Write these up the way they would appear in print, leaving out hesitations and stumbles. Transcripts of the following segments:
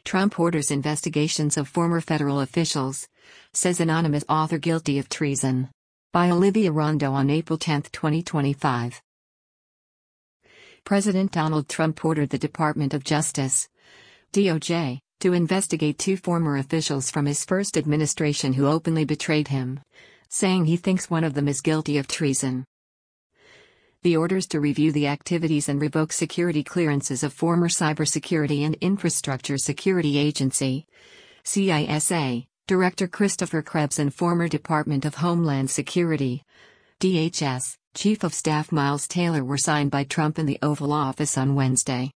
Trump orders investigations of former federal officials, says anonymous author guilty of treason. By Olivia Rondo on April 10, 2025. President Donald Trump ordered the Department of Justice, DOJ, to investigate 2 former officials from his first administration who openly betrayed him, saying he thinks one of them is guilty of treason. The orders to review the activities and revoke security clearances of former Cybersecurity and Infrastructure Security Agency, CISA, Director Christopher Krebs and former Department of Homeland Security, DHS, Chief of Staff Miles Taylor were signed by Trump in the Oval Office on Wednesday.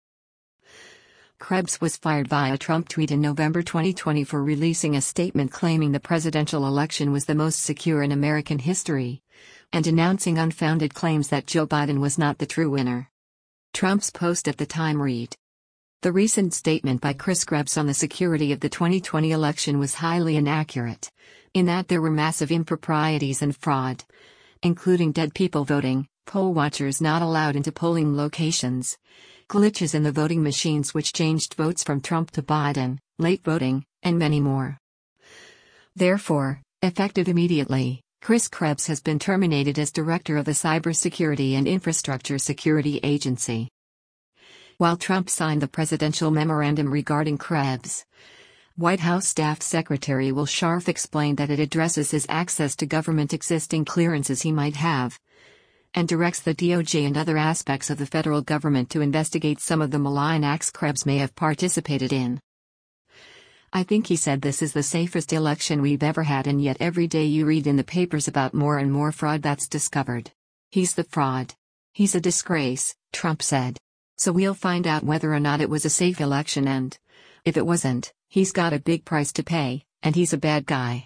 Krebs was fired via Trump tweet in November 2020 for releasing a statement claiming the presidential election was the most secure in American history, and announcing unfounded claims that Joe Biden was not the true winner. Trump's post at the time read: "The recent statement by Chris Krebs on the security of the 2020 election was highly inaccurate, in that there were massive improprieties and fraud, including dead people voting, poll watchers not allowed into polling locations, glitches in the voting machines which changed votes from Trump to Biden, late voting, and many more. Therefore, effective immediately, Chris Krebs has been terminated as director of the Cybersecurity and Infrastructure Security Agency." While Trump signed the presidential memorandum regarding Krebs, White House Staff Secretary Will Scharf explained that it addresses his access to government existing clearances he might have, and directs the DOJ and other aspects of the federal government to investigate some of the malign acts Krebs may have participated in. "I think," he said, "this is the safest election we've ever had, and yet every day you read in the papers about more and more fraud that's discovered. He's the fraud. He's a disgrace," Trump said. "So we'll find out whether or not it was a safe election, and if it wasn't, he's got a big price to pay, and he's a bad guy."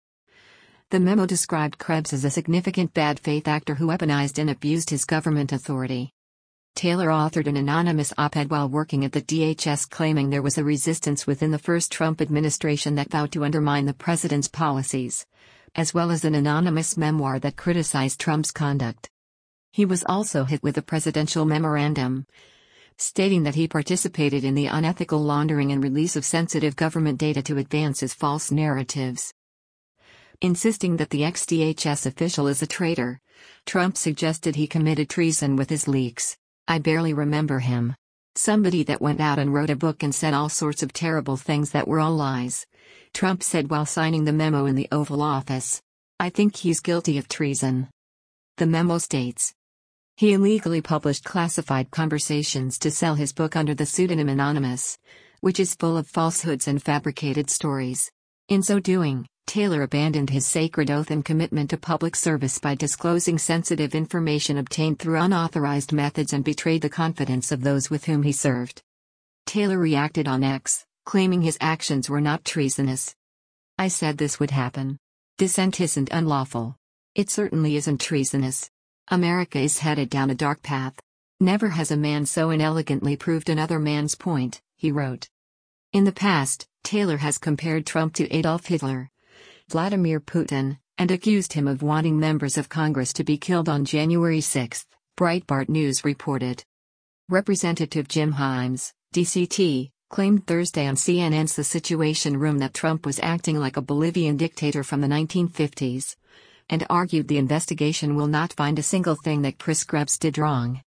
The memo described Krebs as a significant bad faith actor who weaponized and abused his government authority. Taylor authored an anonymous op-ed while working at the DHS claiming there was a resistance within the first Trump administration that vowed to undermine the president's policies, as well as an anonymous memoir that criticized Trump's conduct. He was also hit with a presidential memorandum, stating that he participated in the unethical laundering and release of sensitive government data to advance his false narratives. Insisting that the ex-DHS official is a traitor, Trump suggested he committed treason with his leaks. "I barely remember him. Somebody that went out and wrote a book and said all sorts of terrible things that were all lies," Trump said while signing the memo in the Oval Office. "I think he's guilty of treason." The memo states, "He illegally published classified conversations to sell his book under the pseudonym Anonymous, which is full of falsehoods and fabricated stories. In so doing, Taylor abandoned his sacred oath and commitment to public service by disclosing sensitive information obtained through unauthorized methods and betrayed the confidence of those with whom he served." Taylor reacted on X, claiming his actions were not treasonous. "I said this would happen. Dissent isn't unlawful. It certainly isn't treasonous. America is headed down a dark path. Never has a man so inelegantly proved another man's point," he wrote. In the past, Taylor has compared Trump to Adolf Hitler, Vladimir Putin, and accused him of wanting members of Congress to be killed on January 6, Breitbart News reported. Representative Jim Himes, DCT, claimed Thursday on CNN's The Situation Room that Trump was acting like a Bolivian dictator from the 1950s, and argued the investigation will not find a single thing that Chris Krebs did wrong.